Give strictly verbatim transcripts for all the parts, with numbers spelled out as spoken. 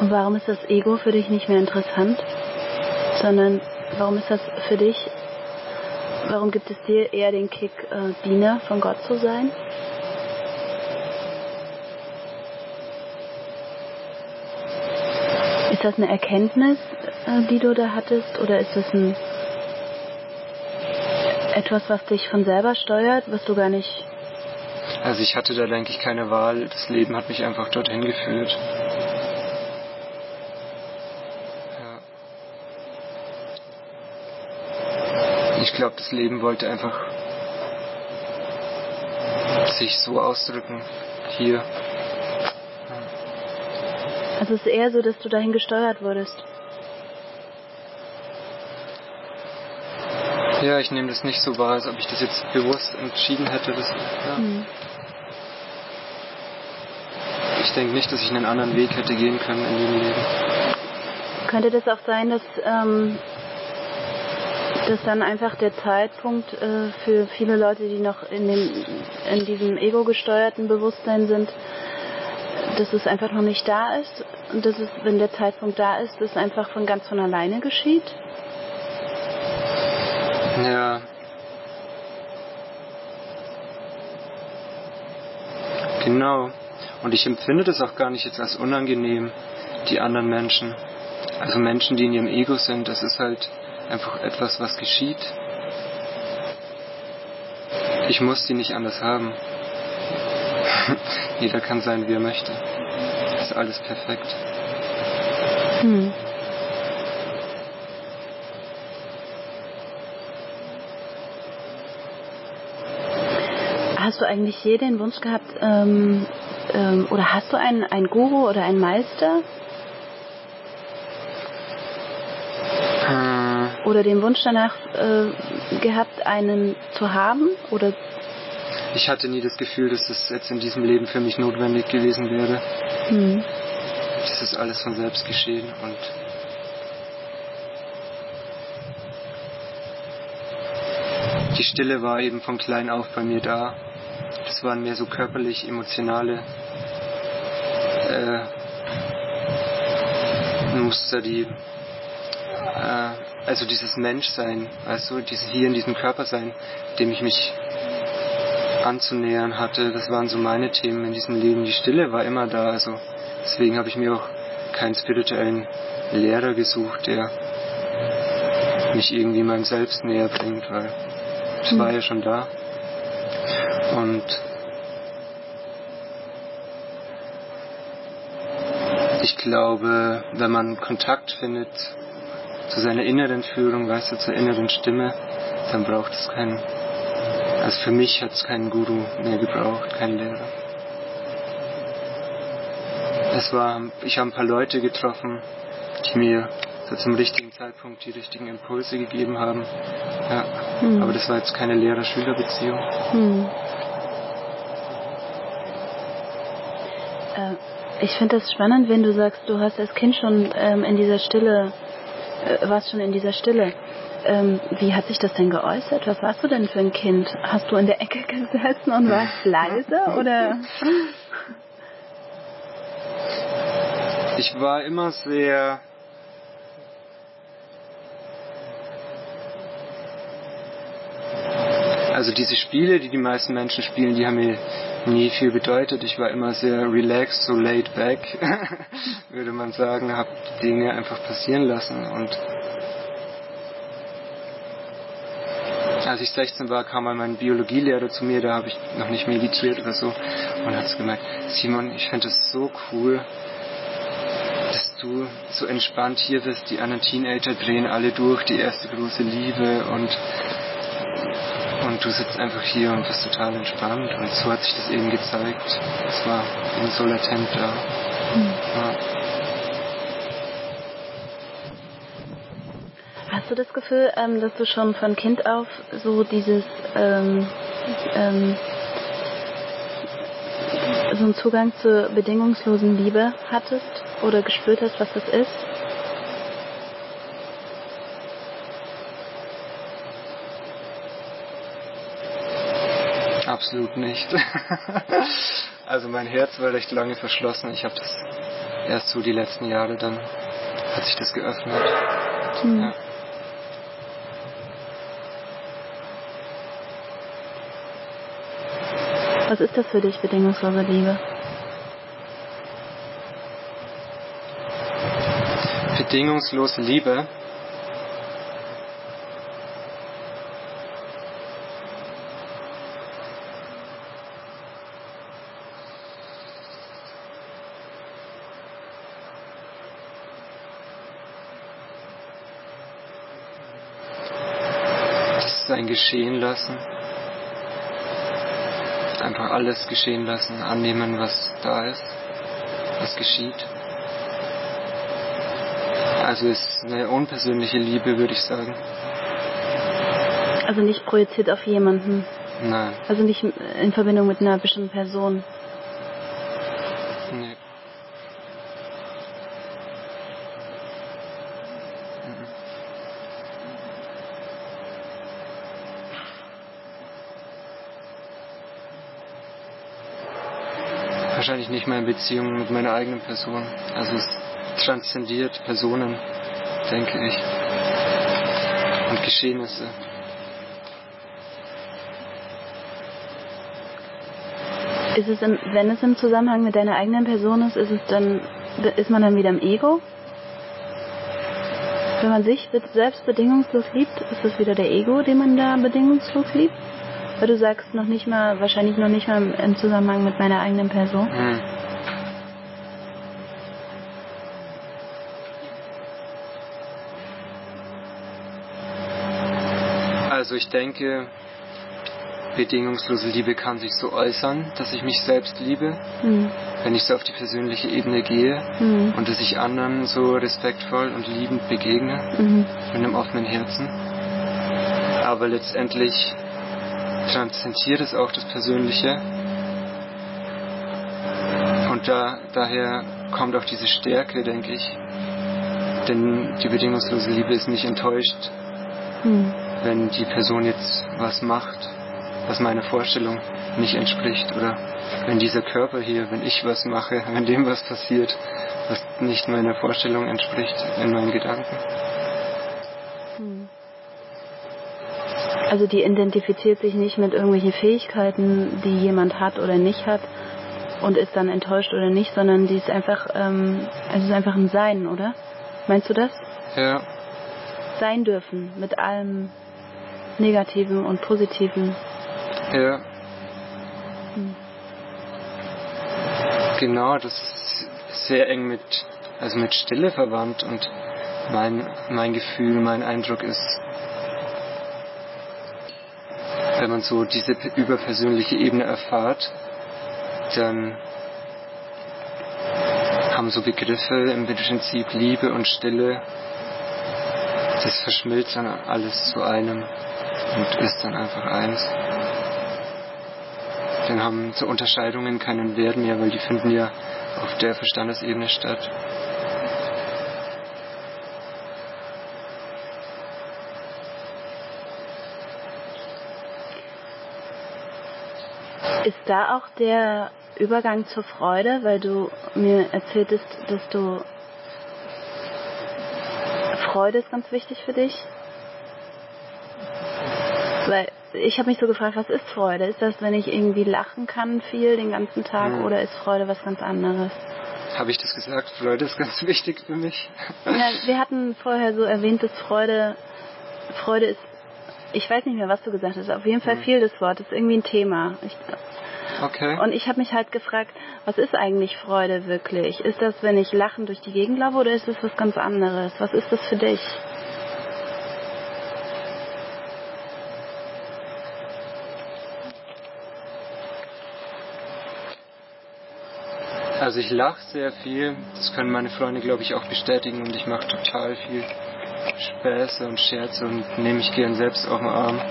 Und warum ist das Ego für dich nicht mehr interessant? Sondern warum ist das für dich, warum gibt es dir eher den Kick, äh, Diener von Gott zu sein? Ist das eine Erkenntnis, äh, die du da hattest, oder ist das ein etwas, was dich von selber steuert, was du gar nicht... Also ich hatte da, denke ich, keine Wahl. Das Leben hat mich einfach dorthin geführt. Ja. Ich glaube, das Leben wollte einfach sich so ausdrücken. Hier. Ja. Also es ist eher so, dass du dahin gesteuert wurdest. Ja, ich nehme das nicht so wahr, als ob ich das jetzt bewusst entschieden hätte. Das, ja. hm. Ich denke nicht, dass ich einen anderen Weg hätte gehen können in dem Leben. Könnte das auch sein, dass, ähm, dass dann einfach der Zeitpunkt äh, für viele Leute, die noch in, dem, in diesem ego-gesteuerten Bewusstsein sind, dass es einfach noch nicht da ist und dass es, wenn der Zeitpunkt da ist, es einfach von ganz von alleine geschieht? Ja. Genau. Und ich empfinde das auch gar nicht jetzt als unangenehm, die anderen Menschen. Also Menschen, die in ihrem Ego sind, das ist halt einfach etwas, was geschieht. Ich muss die nicht anders haben. Jeder kann sein, wie er möchte. Das ist alles perfekt. Hm. Hast du eigentlich je den Wunsch gehabt, ähm, ähm, oder hast du einen, einen Guru oder einen Meister? Hm. Oder den Wunsch danach äh, gehabt, einen zu haben? Oder? Ich hatte nie das Gefühl, dass das jetzt in diesem Leben für mich notwendig gewesen wäre. Hm. Das ist alles von selbst geschehen und die Stille war eben von klein auf bei mir da. Das waren mehr so körperlich, emotionale äh, Muster, die äh, also dieses Menschsein, also dieses hier in diesem Körper sein, dem ich mich anzunähern hatte, das waren so meine Themen in diesem Leben. Die Stille war immer da, also deswegen habe ich mir auch keinen spirituellen Lehrer gesucht, der mich irgendwie meinem Selbst näher bringt, weil das war ja schon da. Und ich glaube, wenn man Kontakt findet zu seiner inneren Führung, weißt du, zur inneren Stimme, dann braucht es keinen, also für mich hat es keinen Guru mehr gebraucht, keinen Lehrer. Es war, ich habe ein paar Leute getroffen, die mir so zum richtigen Zeitpunkt die richtigen Impulse gegeben haben. Ja, hm. Aber das war jetzt keine Lehrer-Schüler-Beziehung. Hm. Äh, ich finde das spannend, wenn du sagst, du hast als Kind schon ähm, in dieser Stille, äh, warst schon in dieser Stille. Ähm, wie hat sich das denn geäußert? Was warst du denn für ein Kind? Hast du in der Ecke gesessen und warst leise, oder? Ich war immer sehr Also diese Spiele, die die meisten Menschen spielen, die haben mir nie viel bedeutet. Ich war immer sehr relaxed, so laid back, würde man sagen, habe Dinge einfach passieren lassen. Und als ich sechzehn war, kam mal mein Biologielehrer zu mir, da habe ich noch nicht meditiert oder so, und hat gemerkt, Simon, ich finde es so cool, dass du so entspannt hier bist. Die anderen Teenager drehen alle durch, die erste große Liebe, und Und du sitzt einfach hier und bist total entspannt. Und so hat sich das eben gezeigt. Es war eben so latent da. Mhm. Ja. Hast du das Gefühl, ähm, dass du schon von Kind auf so dieses ähm, ähm, so einen Zugang zur bedingungslosen Liebe hattest oder gespürt hast, was das ist? Absolut nicht. Also mein Herz war recht lange verschlossen. Ich habe das erst so die letzten Jahre dann hat sich das geöffnet. Hm. Ja. Was ist das für dich, bedingungslose Liebe? Bedingungslose Liebe. Das sein Geschehen lassen. Einfach alles geschehen lassen, annehmen, was da ist, was geschieht. Also ist eine unpersönliche Liebe, würde ich sagen. Also nicht projiziert auf jemanden. Nein. Also nicht in Verbindung mit einer bestimmten Person. Nee. Wahrscheinlich nicht mal in Beziehung mit meiner eigenen Person. Also es transzendiert Personen, denke ich. Und Geschehnisse. Ist es im, wenn es im Zusammenhang mit deiner eigenen Person ist, ist es dann, ist man dann wieder im Ego? Wenn man sich selbst bedingungslos liebt, ist es wieder der Ego, den man da bedingungslos liebt? Weil du sagst noch nicht mal, wahrscheinlich noch nicht mal im Zusammenhang mit meiner eigenen Person. Hm. Also ich denke, bedingungslose Liebe kann sich so äußern, dass ich mich selbst liebe, Hm. wenn ich so auf die persönliche Ebene gehe Hm. und dass ich anderen so respektvoll und liebend begegne, Mhm. mit einem offenen Herzen. Aber letztendlich transzendiert es auch das Persönliche und da, daher kommt auch diese Stärke, denke ich. Denn die bedingungslose Liebe ist nicht enttäuscht, Hm. wenn die Person jetzt was macht, was meiner Vorstellung nicht entspricht, oder wenn dieser Körper hier, wenn ich was mache, wenn dem was passiert, was nicht meiner Vorstellung entspricht, in meinen Gedanken. Hm. Also die identifiziert sich nicht mit irgendwelchen Fähigkeiten, die jemand hat oder nicht hat und ist dann enttäuscht oder nicht, sondern die ist einfach, ähm, es ist einfach ein Sein, oder? Meinst du das? Ja. Sein dürfen mit allem Negativen und Positiven. Ja. Hm. Genau, das ist sehr eng mit, also mit Stille verwandt und mein, mein Gefühl, mein Eindruck ist, wenn man so diese überpersönliche Ebene erfahrt, dann haben so Begriffe im Prinzip Liebe und Stille, das verschmilzt dann alles zu einem und ist dann einfach eins. Dann haben so Unterscheidungen keinen Wert mehr, weil die finden ja auf der Verstandesebene statt. Ist da auch der Übergang zur Freude, weil du mir erzähltest, dass du Freude ist ganz wichtig für dich? Weil ich habe mich so gefragt, was ist Freude? Ist das, wenn ich irgendwie lachen kann viel den ganzen Tag, Hm. oder ist Freude was ganz anderes? Habe ich das gesagt? Freude ist ganz wichtig für mich. Ja, wir hatten vorher so erwähnt, dass Freude, Freude ist, ich weiß nicht mehr, was du gesagt hast, auf jeden Fall Hm. viel das Wort, das ist irgendwie ein Thema. Ich, Okay. und ich habe mich halt gefragt, was ist eigentlich Freude wirklich? Ist das, wenn ich lachend durch die Gegend laufe, oder ist das was ganz anderes? Was ist das für dich? Also ich lache sehr viel, das können meine Freunde, glaube ich, auch bestätigen, und ich mache total viel Späße und Scherze und nehme mich gern selbst auf den Arm.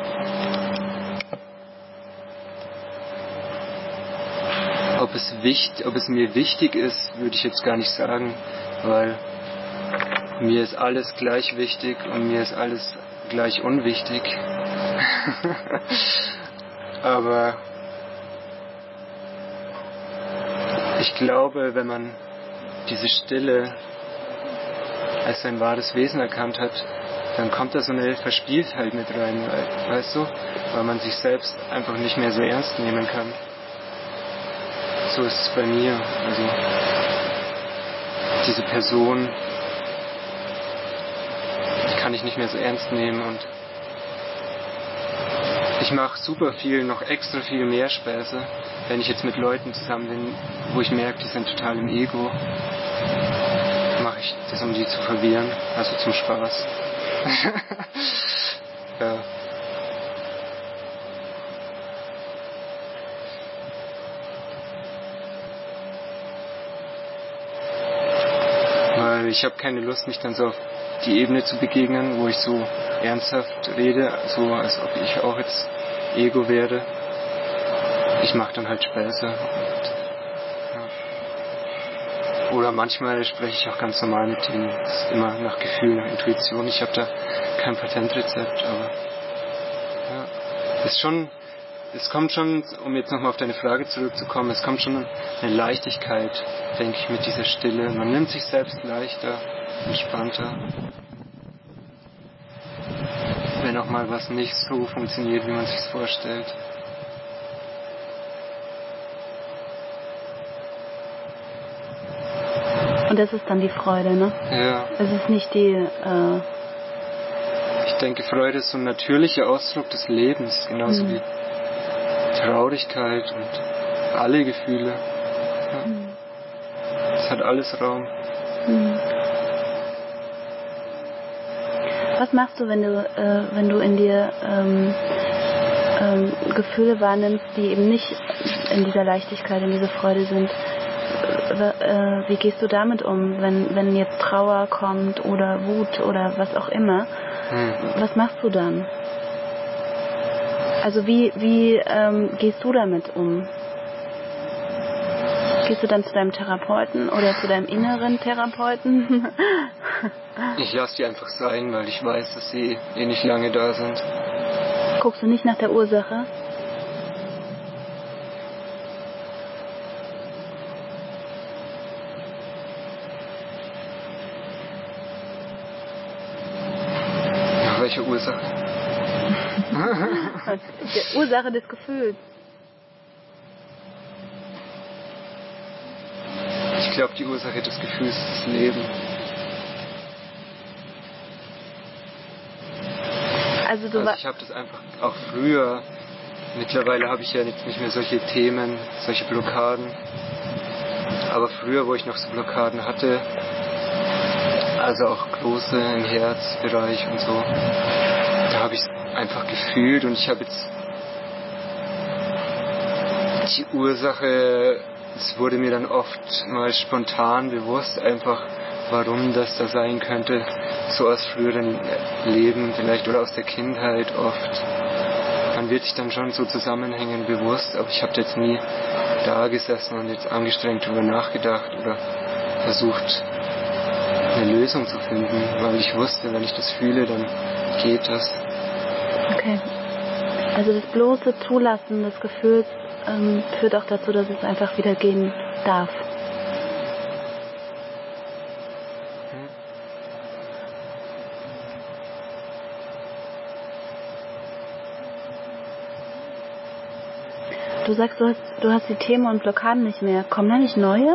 Ob es, wichtig, ob es mir wichtig ist, würde ich jetzt gar nicht sagen, weil mir ist alles gleich wichtig und mir ist alles gleich unwichtig. Aber ich glaube, wenn man diese Stille als sein wahres Wesen erkannt hat, dann kommt da so eine Verspieltheit mit rein, weißt du? Weil man sich selbst einfach nicht mehr so ernst nehmen kann. So ist es bei mir. Also diese Person kann ich nicht mehr so ernst nehmen und ich mache super viel, noch extra viel mehr Späße, wenn ich jetzt mit Leuten zusammen bin, wo ich merke, die sind total im Ego, mache ich das, um die zu verwirren, also zum Spaß. Ja. Weil ich habe keine Lust, mich dann so auf die Ebene zu begegnen, wo ich so ernsthaft rede, so als ob ich auch jetzt Ego wäre. Ich mache dann halt Späße. Und, ja. Oder manchmal spreche ich auch ganz normal mit denen. Das ist immer nach Gefühl, nach Intuition. Ich habe da kein Patentrezept, aber ja, ist schon, es kommt schon, um jetzt nochmal auf deine Frage zurückzukommen, es kommt schon eine Leichtigkeit, denke ich, mit dieser Stille. Man nimmt sich selbst leichter, entspannter. Wenn auch mal was nicht so funktioniert, wie man sich's vorstellt. Und das ist dann die Freude, ne? Ja. Es ist nicht die... Äh ich denke, Freude ist so ein natürlicher Ausdruck des Lebens, genauso mhm. wie Traurigkeit und alle Gefühle. Ja. Mhm. Es hat alles Raum. Mhm. Was machst du, wenn du, äh, wenn du in dir ähm, ähm, Gefühle wahrnimmst, die eben nicht in dieser Leichtigkeit, in dieser Freude sind? Äh, wie gehst du damit um, wenn, wenn jetzt Trauer kommt oder Wut oder was auch immer? Hm. Was machst du dann? Also wie, wie ähm, gehst du damit um? Gehst du dann zu deinem Therapeuten oder zu deinem inneren Therapeuten? Ich lasse die einfach sein, weil ich weiß, dass sie eh nicht lange da sind. Guckst du nicht nach der Ursache? Nach welcher Ursache? Die Ursache des Gefühls. Ich glaube, die Ursache des Gefühls ist das Leben. Also, du also ich habe das einfach auch früher, mittlerweile habe ich ja jetzt nicht mehr solche Themen, solche Blockaden. Aber früher, wo ich noch so Blockaden hatte, also auch große im Herzbereich und so, da habe ich es einfach gefühlt und ich habe jetzt die Ursache, es wurde mir dann oft mal spontan bewusst, einfach warum das da sein könnte, so aus früheren Leben vielleicht oder aus der Kindheit oft. Man wird sich dann schon so Zusammenhängen bewusst, aber ich habe jetzt nie da gesessen und jetzt angestrengt darüber nachgedacht oder versucht, eine Lösung zu finden, weil ich wusste, wenn ich das fühle, dann geht das. Okay. Also das bloße Zulassen des Gefühls ähm, führt auch dazu, dass es einfach wieder gehen darf. Du sagst, du hast, du hast die Themen und Blockaden nicht mehr. Kommen da nicht neue?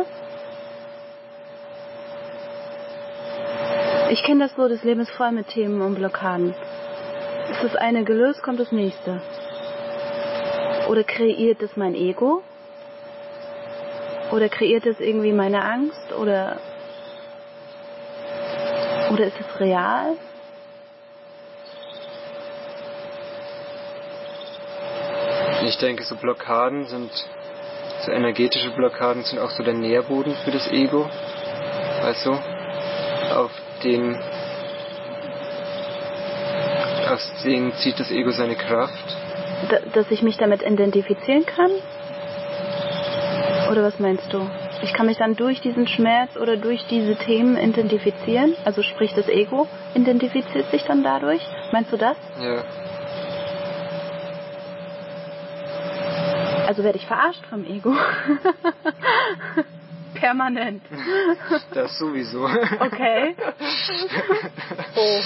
Ich kenne das so, das Leben ist voll mit Themen und Blockaden. Ist das eine gelöst, kommt das nächste. Oder kreiert es mein Ego? Oder kreiert es irgendwie meine Angst? Oder, oder ist es real? Ich denke, so Blockaden sind, so energetische Blockaden sind auch so der Nährboden für das Ego. Weißt du? Auf den, aus denen zieht das Ego seine Kraft. D- dass ich mich damit identifizieren kann? Oder was meinst du? Ich kann mich dann durch diesen Schmerz oder durch diese Themen identifizieren? Also sprich, das Ego identifiziert sich dann dadurch? Meinst du das? Ja. Also werde ich verarscht vom Ego? Permanent. Das sowieso. Okay. Oh.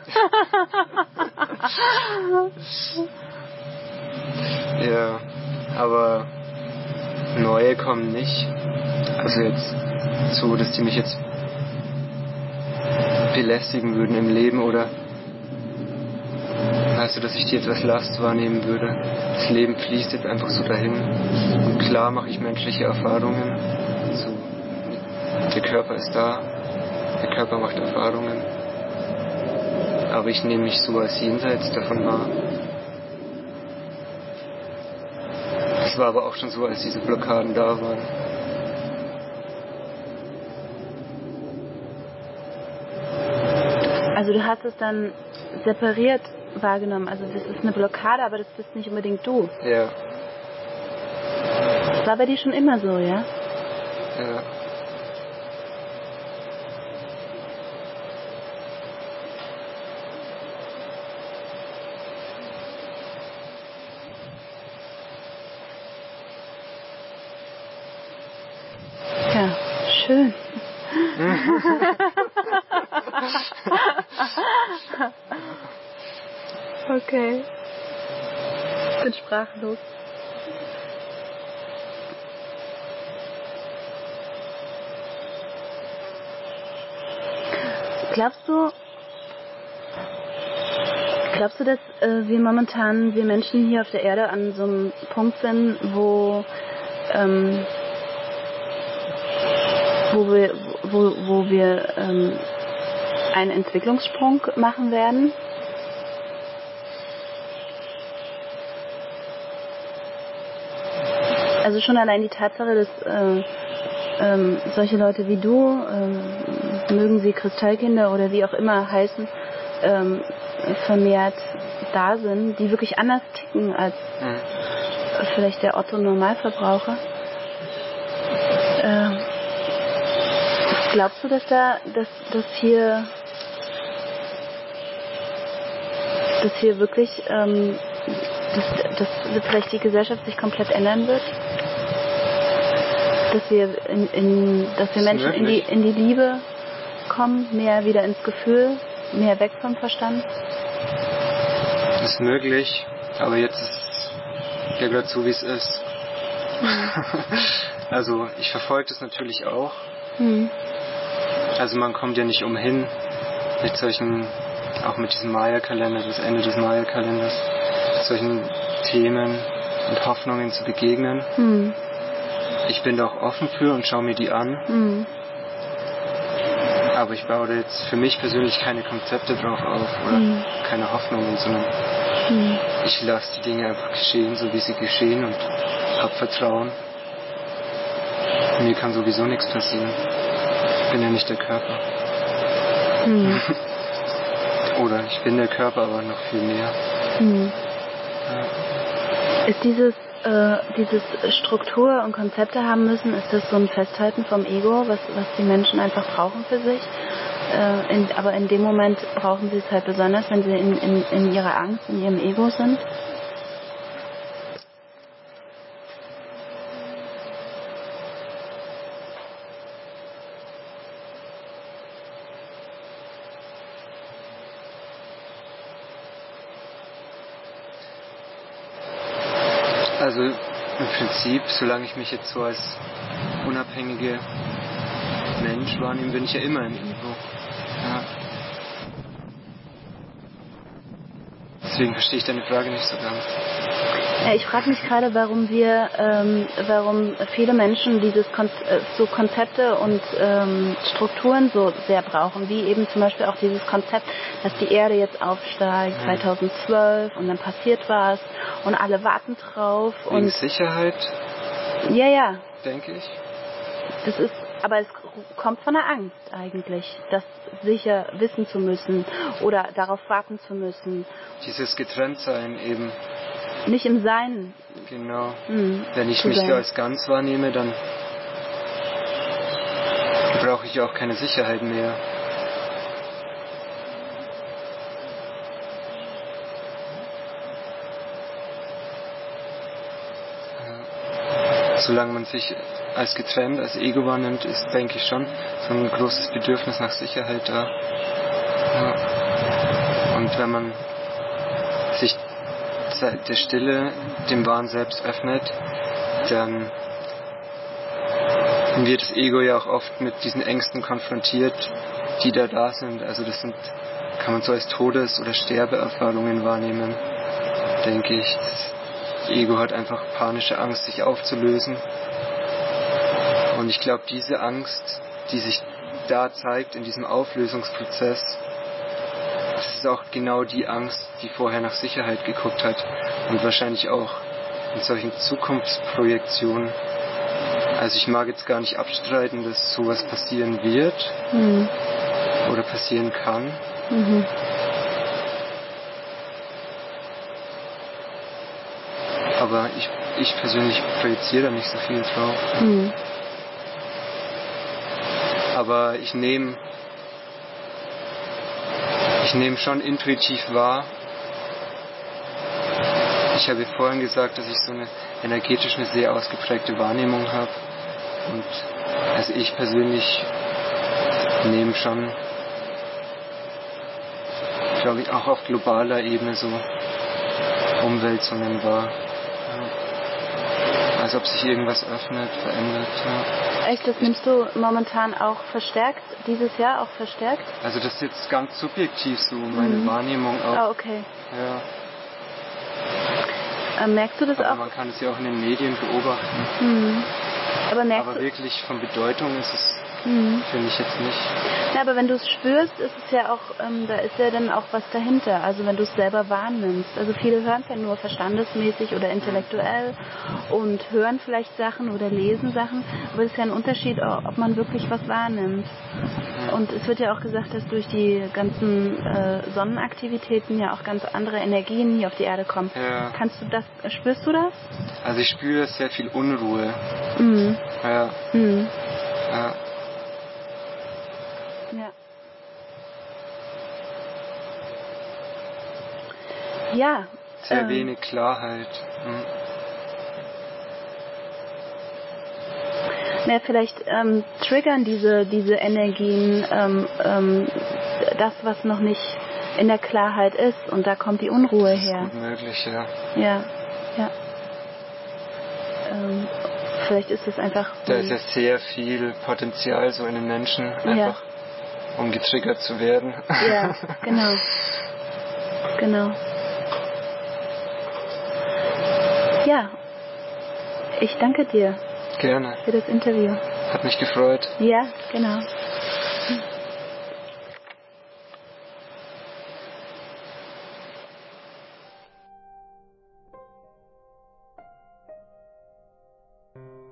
Ja, aber neue kommen nicht. Also jetzt so, dass die mich jetzt belästigen würden im Leben oder weißt du, dass ich dir etwas Last wahrnehmen würde. Das Leben fließt jetzt einfach so dahin. Und klar mache ich menschliche Erfahrungen. So, der Körper ist da, der Körper macht Erfahrungen. Aber ich nehme mich so als jenseits davon wahr. Das war aber auch schon so, als diese Blockaden da waren. Also du hast es dann separiert wahrgenommen. Also das ist eine Blockade, aber das bist nicht unbedingt du. Ja. Das war bei dir schon immer so, ja? Ja. Ja, schön. Okay. Ich bin sprachlos. Glaubst du, glaubst du, dass äh, wir momentan, wir Menschen hier auf der Erde an so einem Punkt sind, wo ähm, wo wir, wo, wo wir ähm, einen Entwicklungssprung machen werden? Also schon allein die Tatsache, dass äh, ähm, solche Leute wie du, ähm, mögen sie Kristallkinder oder wie auch immer heißen, ähm, vermehrt da sind, die wirklich anders ticken als mhm. vielleicht der Otto-Normalverbraucher. Äh, glaubst du, dass da, dass, dass hier, dass hier wirklich, ähm, dass, dass vielleicht die Gesellschaft sich komplett ändern wird? Dass wir in, in dass wir Menschen in die, in die Liebe kommen, mehr wieder ins Gefühl, mehr weg vom Verstand? Das ist möglich, aber jetzt ist ja gerade so, wie es ist. Mhm. Also ich verfolge das natürlich auch. Mhm. Also man kommt ja nicht umhin, mit solchen, auch mit diesem Maya-Kalender, das Ende des Maya-Kalenders, mit solchen Themen und Hoffnungen zu begegnen. Mhm. Ich bin da auch offen für und schaue mir die an. Mhm. Aber ich baue da jetzt für mich persönlich keine Konzepte drauf auf oder mhm. keine Hoffnungen, sondern mhm. ich lasse die Dinge einfach geschehen, so wie sie geschehen und habe Vertrauen. Mir kann sowieso nichts passieren. Ich bin ja nicht der Körper. Mhm. Oder ich bin der Körper, aber noch viel mehr. Mhm. Ja. Ist dieses Äh, dieses Struktur und Konzepte haben müssen, ist das so ein Festhalten vom Ego, was, was die Menschen einfach brauchen für sich. Äh, in, aber in dem Moment brauchen sie es halt besonders, wenn sie in, in, in ihrer Angst, in ihrem Ego sind. Also im Prinzip, solange ich mich jetzt so als unabhängiger Mensch wahrnehme, bin ich ja immer im Ego. Ja. Deswegen verstehe ich deine Frage nicht so ganz. Ja, ich frage mich gerade, warum wir, ähm, warum viele Menschen dieses Kon- so Konzepte und ähm, Strukturen so sehr brauchen, wie eben zum Beispiel auch dieses Konzept, dass die Erde jetzt aufsteigt mhm. zweitausendzwölf und dann passiert was und alle warten drauf. Wegen und Sicherheit? Ja, ja. Denke ich. Das ist, aber es kommt von der Angst eigentlich, das sicher wissen zu müssen oder darauf warten zu müssen. Dieses Getrenntsein eben. Nicht im Sein. Genau. Hm, Wenn ich mich sein. so als ganz wahrnehme, dann brauche ich auch keine Sicherheit mehr. solange man sich als getrennt, als Ego wahrnimmt, ist, denke ich, schon so ein großes Bedürfnis nach Sicherheit da. Ja. Und wenn man sich der Stille, dem wahren Selbst öffnet, dann wird das Ego ja auch oft mit diesen Ängsten konfrontiert, die da da sind. Also das sind, kann man so als Todes- oder Sterbeerfahrungen wahrnehmen, denke ich. Das Ego hat einfach panische Angst, sich aufzulösen. Und ich glaube, diese Angst, die sich da zeigt in diesem Auflösungsprozess, das ist auch genau die Angst, die vorher nach Sicherheit geguckt hat. Und wahrscheinlich auch in solchen Zukunftsprojektionen. Also ich mag jetzt gar nicht abstreiten, dass sowas passieren wird mhm. oder passieren kann. Mhm. Aber ich, ich persönlich projiziere da nicht so viel drauf. Mhm. Aber ich nehme ich nehme schon intuitiv wahr. Ich habe vorhin gesagt, dass ich so eine energetisch eine sehr ausgeprägte Wahrnehmung habe. Und also ich persönlich nehme schon, glaube ich, auch auf globaler Ebene so Umwälzungen wahr. Ja. Als ob sich irgendwas öffnet, verändert. Ja. Echt, das nimmst du momentan auch verstärkt, dieses Jahr auch verstärkt? Also das ist jetzt ganz subjektiv so, meine mhm. Wahrnehmung auch. Ah, okay. Ja. Ähm, merkst du das aber auch? Man kann es ja auch in den Medien beobachten. Mhm. Aber, merkst aber du wirklich von Bedeutung ist es, mhm. finde ich jetzt nicht. Ja, aber wenn du es spürst, ist es ja auch, ähm, da ist ja dann auch was dahinter. Also wenn du es selber wahrnimmst. Also viele hören es ja nur verstandesmäßig oder intellektuell und hören vielleicht Sachen oder lesen Sachen. Aber es ist ja ein Unterschied, ob man wirklich was wahrnimmt. Mhm. Und es wird ja auch gesagt, dass durch die ganzen äh, Sonnenaktivitäten ja auch ganz andere Energien hier auf die Erde kommen. Ja. Kannst du das, spürst du das? Also ich spüre sehr viel Unruhe. Mhm. Ja. Mhm. Ja. Ja. Ja. Sehr ähm, wenig Klarheit. Hm. Ja, vielleicht ähm, triggern diese, diese Energien ähm, ähm, das, was noch nicht in der Klarheit ist. Und da kommt die Unruhe das ist her. Gut möglich, ja. Ja, ja. Ähm, vielleicht ist es einfach... Da ist ja sehr viel Potenzial so in den Menschen, einfach ja. um getriggert zu werden. Ja, genau. Genau. Ja, ich danke dir. Gerne. Für das Interview. Hat mich gefreut. Ja, genau. Hm.